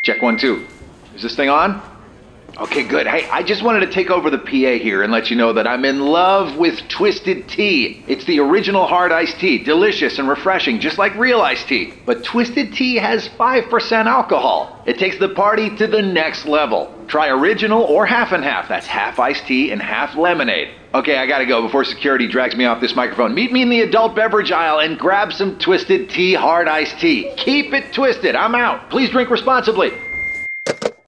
Check 1, 2. Is this thing on? Okay, good. Hey, I just wanted to take over the PA here and let you know that I'm in love with Twisted Tea. It's the original hard iced tea, delicious and refreshing, just like real iced tea. But Twisted Tea has 5% alcohol. It takes the party to the next level. Try original or half and half. That's half iced tea and half lemonade. Okay, I gotta go before security drags me off this microphone. Meet me in the adult beverage aisle and grab some Twisted Tea hard iced tea. Keep it twisted. I'm out. Please drink responsibly.